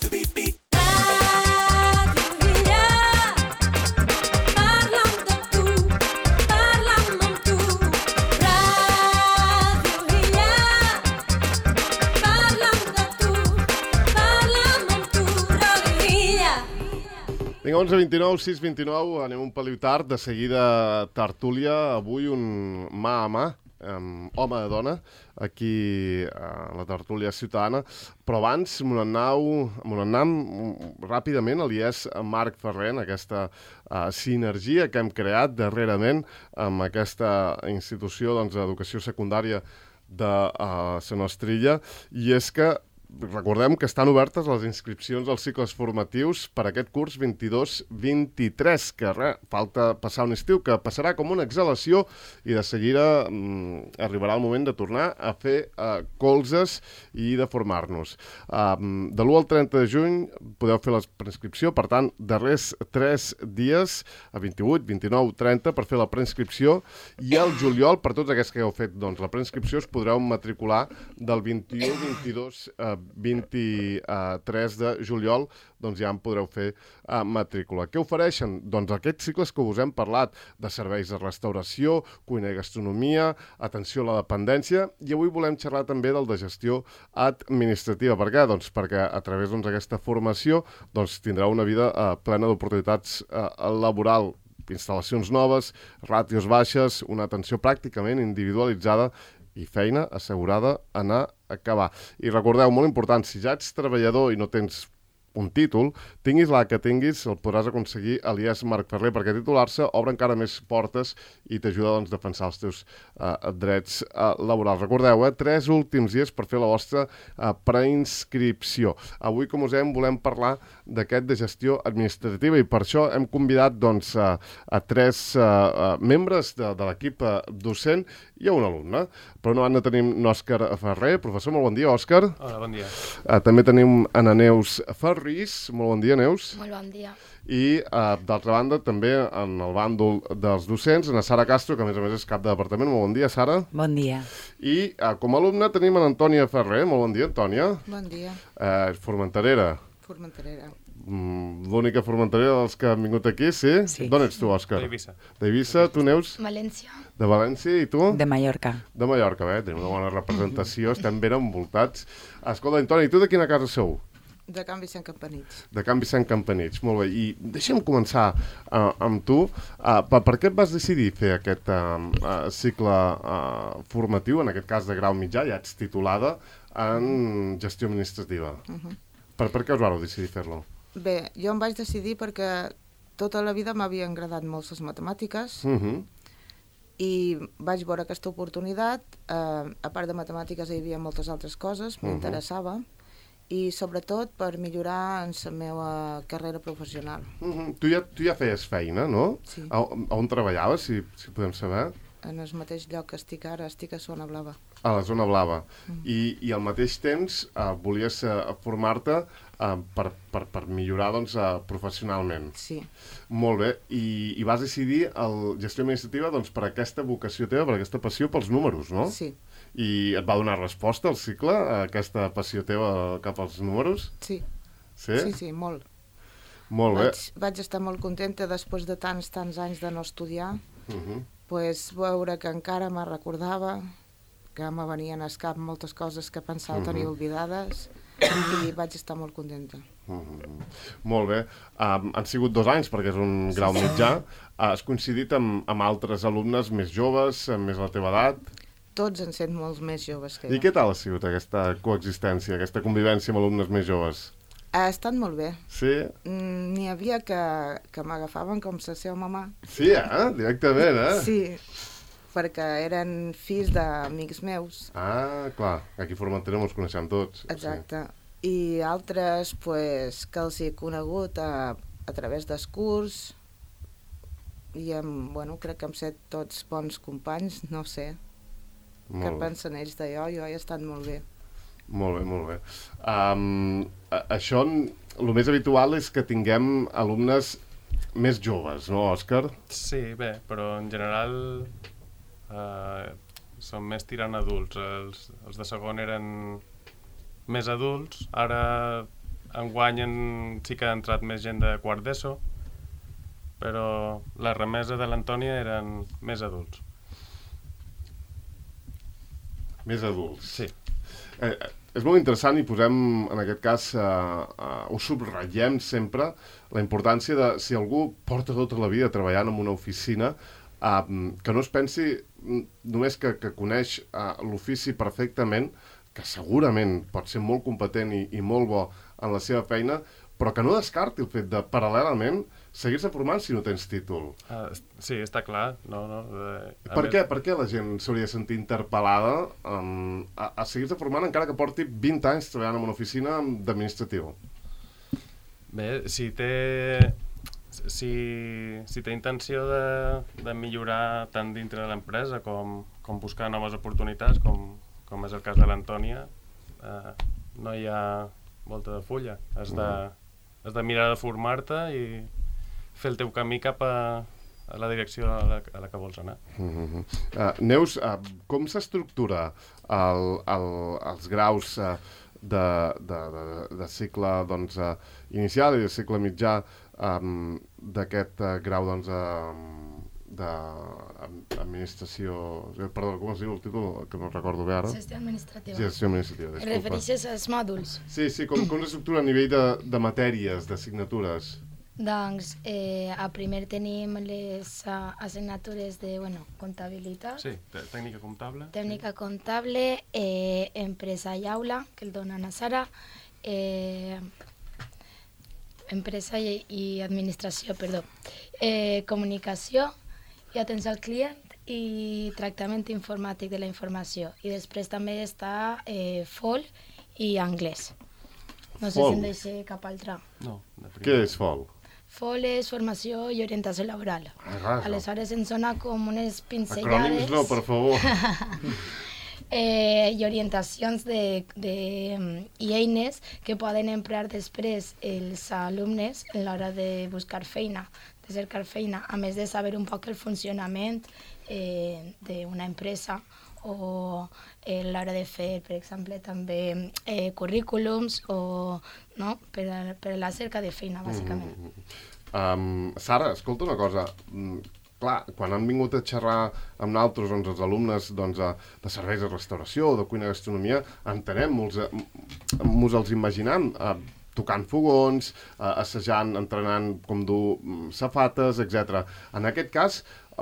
Vinga, 11:29, 6:29, anem un peliu tard, de seguida tertúlia, avui un mà a mà, home de dona, aquí a la tertúlia ciutadana, però abans m'ho n'anam ràpidament a l'IES Marc Ferrer, en aquesta sinergia que hem creat darrerament amb aquesta institució d'educació secundària de la nostra illa, i és que recordem que estan obertes les inscripcions als cicles formatius per aquest curs 22-23, que falta passar un estiu, que passarà com una exhalació i de seguida arribarà el moment de tornar a fer colzes i de formar-nos. De l'1 al 30 de juny podeu fer la preinscripció, per tant, darrers 3 dies, a 28, 29, 30, per fer la preinscripció, i al juliol, per tots aquests que heu fet la preinscripció, us podreu matricular del 21, 22, 23 de juliol, doncs ja en podreu fer matrícula. Què ofereixen? Doncs aquests cicles que us hem parlat, de serveis de restauració, cuina i gastronomia, atenció a la dependència, i avui volem xerrar també del de gestió administrativa. Per què? Doncs perquè a través d'aquesta formació tindrà una vida plena d'oportunitats laboral, instal·lacions noves, ràtios baixes, una atenció pràcticament individualitzada i feina assegurada anar a acabar. I recordeu, molt important, si ja ets treballador i no tens un títol, tinguis la que tinguis, el podràs aconseguir a l'IES Marc Ferrer, perquè titular-se obre encara més portes i t'ajuda a defensar els teus drets laborals. Recordeu, 3 últims dies per fer la vostra preinscripció. Avui, com us dèiem, volem parlar d'aquest de gestió administrativa i per això hem convidat a 3 membres de l'equip docent i a un alumne. Per una banda tenim l'Òscar Ferrer. Professor, molt bon dia, Òscar. Hola, bon dia. També tenim Ana Neus Ferris. Molt bon dia, Neus. Molt bon dia. I, d'altra banda, també en el bàndol dels docents, Ana Sara Castro, que a més és cap de departament. Molt bon dia, Sara. Bon dia. I com a alumne tenim Antònia Ferrer. Molt bon dia, Antònia. Bon dia. Formenterera. Formenterera. L'única formenterera dels que han vingut aquí, sí? Sí. D'on ets tu, Òscar? D'Eivissa. D'Eivissa, tu, Neus? València. De València, i tu? De Mallorca. De Mallorca, tenim una bona representació, estem ben envoltats. Escolta, Antònia, i tu de quina casa sou? De Can Vicent Campanits. De Can Vicent Campanits, molt bé. I deixa'm començar amb tu. Per què et vas decidir fer aquest cicle formatiu, en aquest cas de grau mitjà, ja ets titulada en gestió administrativa? Per què us vareu decidir fer-lo? Bé, jo em vaig decidir perquè tota la vida m'havien agradat molt les matemàtiques i vaig veure aquesta oportunitat. A part de matemàtiques hi havia moltes altres coses, m'interessava, i sobretot per millorar en la meva carrera professional. Tu ja feies feina, no? Sí. On treballaves, si podem saber? En el mateix lloc que estic ara, estic a Zona Blava. A la Zona Blava. I al mateix temps volies formar-te per millorar professionalment. Sí. Molt bé. I vas decidir gestió administrativa per aquesta vocació teva, per aquesta passió pels números, no? Sí. I et va donar resposta al cicle, aquesta passió teva cap als números? Sí. Sí? Sí, molt. Molt bé. Vaig estar molt contenta després de tants anys de no estudiar, veure que encara me recordava, que me venien al cap moltes coses que pensava tenir oblidades, i vaig estar molt contenta. Molt bé. Han sigut 2 anys, perquè és un grau mitjà. Has coincidit amb altres alumnes més joves, amb més la teva edat? Tots en sent molts més joves que jo. I què tal ha sigut aquesta coexistència, aquesta convivència amb alumnes més joves? Ha estat molt bé. Sí? N'hi havia que m'agafaven com la seva mamà. Sí, directament, Sí, perquè eren fills d'amics meus. Clar, aquí a Formentera ens coneixem tots. Exacte. I altres, que els he conegut a través del curs, i crec que hem set tots bons companys, no sé. Què pensen ells d'allò? Jo he estat molt bé. Molt bé, molt bé. Això, el més habitual és que tinguem alumnes més joves, no, Òscar? Sí, bé, però en general són més tirant adults. Els de segon eren més adults, ara enguany sí que ha entrat més gent de quart d'ESO, però la remesa de l'Antònia eren més adults. Més adults. Sí. És molt interessant i posem, en aquest cas, ho subratllem sempre, la importància de, si algú porta tota la vida treballant en una oficina, que no es pensi només que coneix l'ofici perfectament, que segurament pot ser molt competent i molt bo en la seva feina, però que no descarti el fet de, paral·lelament, seguir-se formant si no tens títol. Sí, està clar. Per què la gent s'hauria de sentir interpel·lada a seguir-se formant encara que porti 20 anys treballant en una oficina d'administratiu? Bé, si té intenció de millorar tant dintre de l'empresa com buscar noves oportunitats, com és el cas de l'Antònia, no hi ha volta de fulla. Has de mirar de formar-te i fer el teu camí cap a la direcció a la que vols anar. Neus, com s'estructura els graus de cicle inicial i de cicle mitjà d'aquest grau d'administració... Perdó, com es diu el títol? Que no recordo bé ara. Gestió administrativa. Gestió administrativa, disculpa. Refereixes als mòduls? Sí, com s'estructura a nivell de matèries, d'assignatures? Doncs a primer tenim les assignatures de comptabilitat. Sí, tècnica comptable. Tècnica comptable, empresa i aula, que el dona na Sara, empresa i administració, perdó, comunicació i atenció al client i tractament informàtic de la informació. I després també està FOL i anglès. No sé si em deixo cap altra. No. Què és FOL? FOL és formació i orientació laboral. Aleshores ens dona com unes pinzellades... Acrònims no, per favor. I orientacions i eines que poden emprar després els alumnes a l'hora de buscar feina, de cercar feina, a més de saber un poc el funcionament d'una empresa o a l'hora de fer, per exemple, també currículums per a la cerca de feina, bàsicament. Sara, escolta una cosa. Clar, quan han vingut a xerrar amb nosaltres els alumnes de serveis de restauració o de cuina i gastronomia, entenem, mos els imaginem tocant fogons, assajant, entrenant com dur safates, etc. En aquest cas,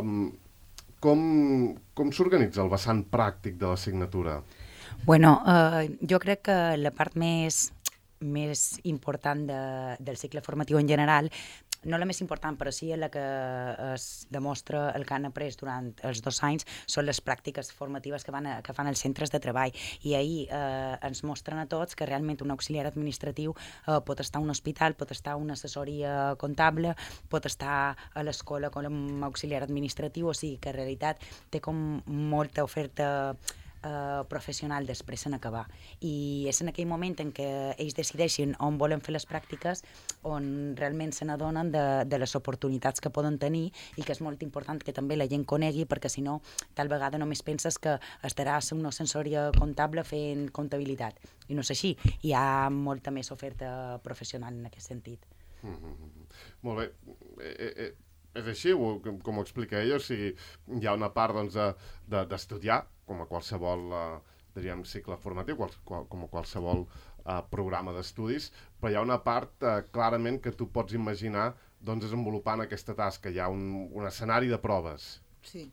com s'organitza el vessant pràctic de l'assignatura? Bueno, jo crec que la part més important del cicle formatiu en general, no la més important, però sí la que es demostra el que han après durant els 2 anys, són les pràctiques formatives que fan els centres de treball. I ahir ens mostren a tots que realment un auxiliar administratiu pot estar a un hospital, pot estar a una assessoria comptable, pot estar a l'escola com a auxiliar administratiu, o sigui que en realitat té com molta oferta professional després en acabar. I és en aquell moment en què ells decideixen on volen fer les pràctiques on realment se n'adonen de les oportunitats que poden tenir i que és molt important que també la gent conegui, perquè si no, tal vegada només penses que estaràs en una assessoria comptable fent comptabilitat. I no és així. Hi ha molta més oferta professional en aquest sentit. Molt bé. És així, com ho explica ella, o sigui, hi ha una part d'estudiar, com a qualsevol diríem, cicle formatiu, com a qualsevol programa d'estudis, però hi ha una part clarament que tu pots imaginar desenvolupant aquesta tasca. Hi ha un escenari de proves. Sí.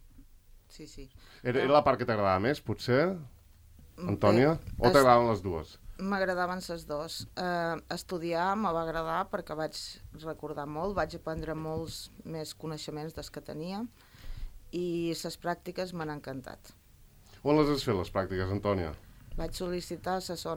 Era la part que t'agradava més, potser, Antònia? O t'agradaven les dues? M'agradaven les dues. Estudiar me va agradar perquè vaig recordar molt, vaig aprendre molts més coneixements dels que tenia i les pràctiques m'han encantat. On les has fet, les pràctiques, Antònia? Vaig sol·licitar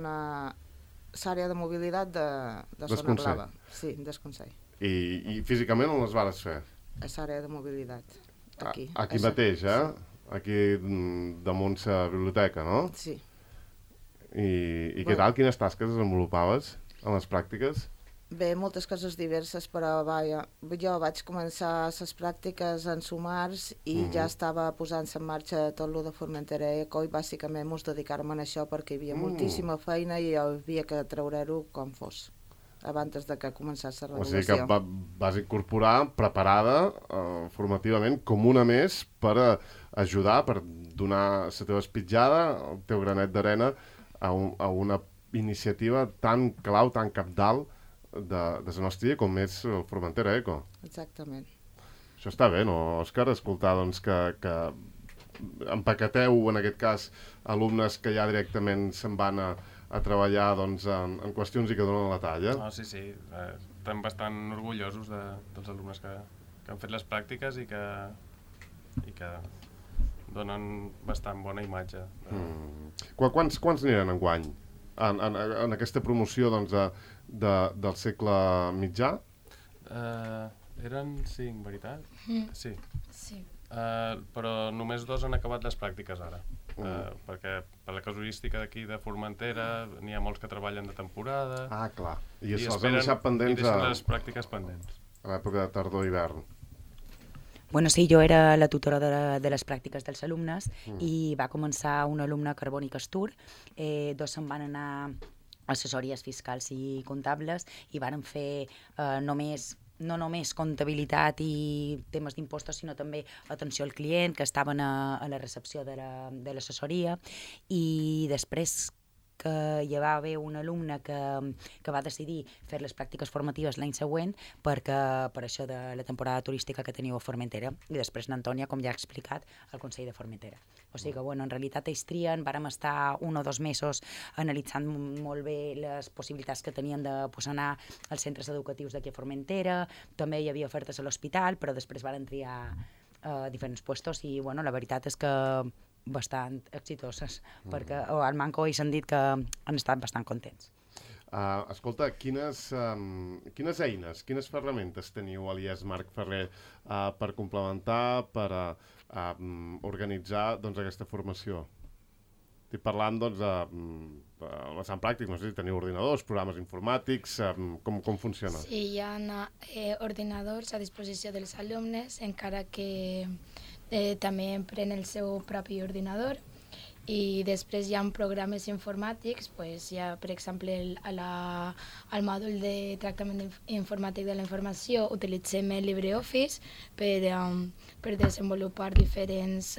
l'àrea de mobilitat de Zona Blava. Sí, del Consell. I físicament on les vas fer? A l'àrea de mobilitat, aquí. Aquí mateix, Aquí damunt la biblioteca, no? Sí. I què tal? Quines tasques desenvolupaves en les pràctiques? Bé, moltes coses diverses, però jo vaig començar les pràctiques en Sumars i ja estava posant-se en marxa tot el de Formentera Eco i bàsicament mos dedicar-me a això perquè hi havia moltíssima feina i havia que treure-ho com fos. abans de que començés la O regulació. sigui que vas incorporar preparada formativament com una més per ajudar, per donar la teva espitjada, el teu granet d'arena a una iniciativa tan clau, tan cabdal de la nostra dia com és el Formentera Eco. Exactament. Això està bé, no, Òscar? Escoltar doncs, que empaqueteu, en aquest cas, alumnes que ja directament se'n van a treballar doncs, en qüestions i que donen la talla. No, sí. Estem bastant orgullosos dels alumnes que han fet les pràctiques i que donen bastant bona imatge. Quants aniran enguany en aquesta promoció doncs, del segle mitjà? Eren 5, veritat? Sí. Sí. Però només 2 han acabat les pràctiques ara. Perquè per la casuística d'aquí de Formentera n'hi ha molts que treballen de temporada. Ah, clar. I això els han deixat pendents i deixen les pràctiques pendents. A l'època de tardor-hivern. Bueno, sí, jo era la tutora de les pràctiques dels alumnes i va començar un alumne Carboni Castur, 2 se'n van anar a assessories fiscals i comptables i varen fer no només comptabilitat i temes d'impostos, sinó també atenció al client, que estaven a la recepció de l'assessoria, i després que hi va haver un alumne que va decidir fer les pràctiques formatives l'any següent per això de la temporada turística que teniu a Formentera, i després n'Antònia, com ja ha explicat, al Consell de Formentera. O sigui que, bueno, en realitat ells trien, vàrem estar 1 o 2 mesos analitzant molt bé les possibilitats que tenien de anar als centres educatius d'aquí a Formentera, també hi havia ofertes a l'hospital, però després varen triar diferents puestos i, bueno, la veritat és que bastant exitoses, perquè al Manco ells han dit que han estat bastant contents. Escolta, quines eines, quines ferramentes teniu a l'IES Marc Ferrer per complementar, per organitzar doncs, aquesta formació? Estic parlant doncs, de bastant pràctic, no sé si teniu ordinadors, programes informàtics, com funciona? Sí, hi ha ordinadors a disposició dels alumnes, encara que també empren el seu propi ordinador, i després hi ha programes informàtics, hi ha, per exemple, al mòdul de tractament informàtic de la informació utilitzem el LibreOffice per desenvolupar diferents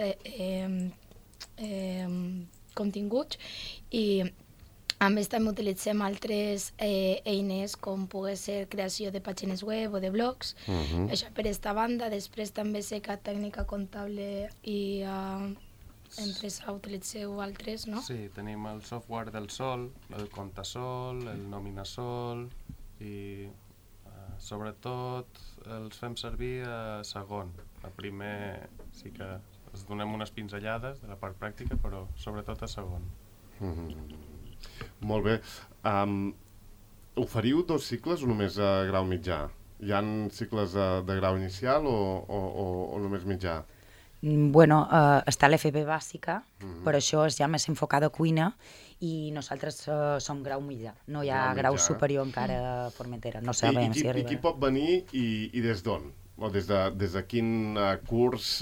continguts, i a més també utilitzem altres eines com pugui ser creació de pàgines web o de blogs. Això per esta banda. Després també sé que tècnica comptable i empresa utilitzeu altres, no? Sí, tenim el software del Sol, el Comptasol, el Nominasol, i sobretot els fem servir a segon. A primer sí que els donem unes pinzellades de la part pràctica, però sobretot a segon. Molt bé. Oferiu 2 cicles o només a grau mitjà? Hi ha cicles de grau inicial o només mitjà? Bueno, està l'FP bàsica, però això és ja més enfocada a cuina, i nosaltres som grau mitjà. No hi ha grau superior encara a Formentera. No sabem si arriba. I qui pot venir i des d'on? O des de quin curs?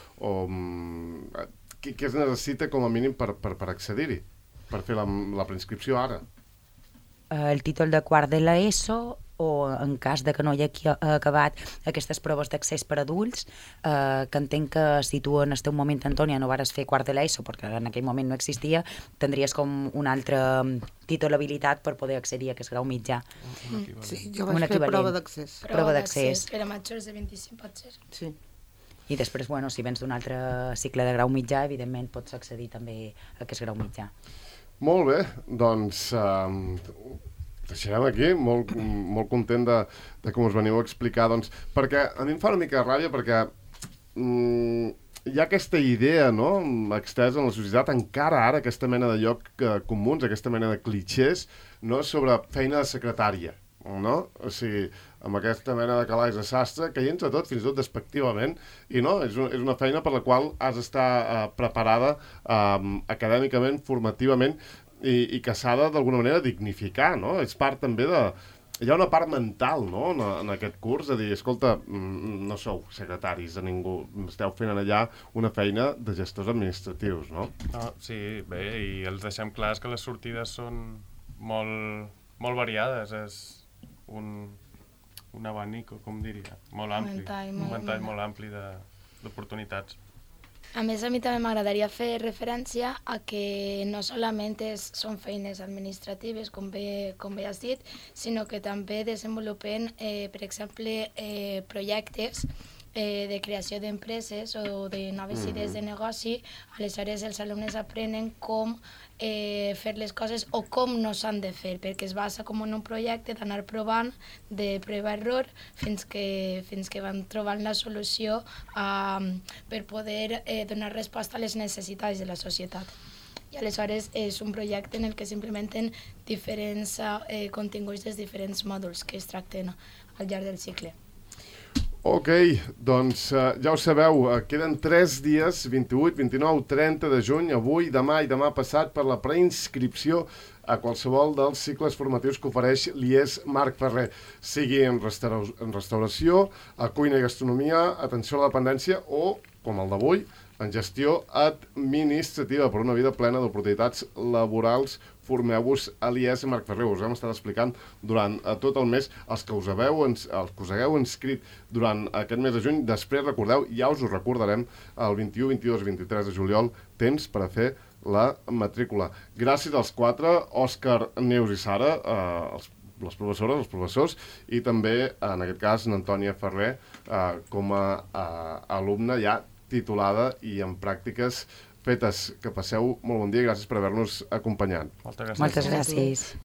Què es necessita com a mínim per accedir-hi? Per fer la preinscripció ara? El títol de quart de l'ESO, o en cas de que no hi hagi acabat aquestes proves d'accés per adults, que entenc que si tu en el teu moment, Antònia, no vares fer quart de l'ESO, perquè en aquell moment no existia, tindries com un altre títol habilitat per poder accedir a aquest grau mitjà. Sí, jo vaig fer prova d'accés. Prova d'accés. Per a majors de 25 pot ser. Sí. I després, bueno, si vens d'un altre cicle de grau mitjà, evidentment pots accedir també a aquest grau mitjà. Molt bé, doncs deixarem aquí, molt content de com us veniu a explicar, doncs, perquè a mi em fa una mica de ràbia, perquè hi ha aquesta idea, no?, extesa en la societat, encara ara, aquesta mena de lloc comuns, aquesta mena de clixés, no?, sobre feina de secretària, no? O sigui, amb aquesta mena de calaix de sastre, caient a tot, fins i tot despectivament, i no, és una feina per la qual has d'estar preparada acadèmicament, formativament, i que s'ha d'alguna manera dignificar, no? És part també de... Hi ha una part mental, no?, en aquest curs, de dir, escolta, no sou secretaris de ningú, esteu fent allà una feina de gestors administratius, no? Sí, bé, i els deixem clars que les sortides són molt variades. un abanico, com diria, molt ampli, un ventall molt ampli d'oportunitats. A més, a mi també m'agradaria fer referència a que no solament són feines administratives, com bé has dit, sinó que també desenvolupen, per exemple, projectes de creació d'empreses o de noves idees de negoci. Aleshores, els alumnes aprenen com fer les coses o com no s'han de fer, perquè es basa com en un projecte d'anar provant, de prova-error, fins que van trobant la solució per poder donar resposta a les necessitats de la societat. I aleshores és un projecte en el que s'implementen diferents continguts dels diferents mòduls que es tracten al llarg del cicle. Ok, doncs ja ho sabeu, queden 3 dies, 28, 29, 30 de juny, avui, demà i demà passat, per la preinscripció a qualsevol dels cicles formatius que ofereix l'IES Marc Ferrer, sigui en restauració, a cuina i gastronomia, atenció a la dependència o, com el d'avui, en gestió administrativa per una vida plena d'oportunitats laborals. Formeu-vos a l'IES Marc Ferrer. Us hem estat explicant durant tot el mes. Els que us hagueu inscrit durant aquest mes de juny, després recordeu, ja us ho recordarem, el 21, 22 i 23 de juliol, temps per a fer la matrícula. Gràcies als 4, Òscar, Neus i Sara, les professores, els professors, i també, en aquest cas, Antònia Ferrer, com a alumna ja titulada i en pràctiques fetes. Que passeu molt bon dia i gràcies per haver-nos acompanyat. Moltes gràcies. Moltes gràcies.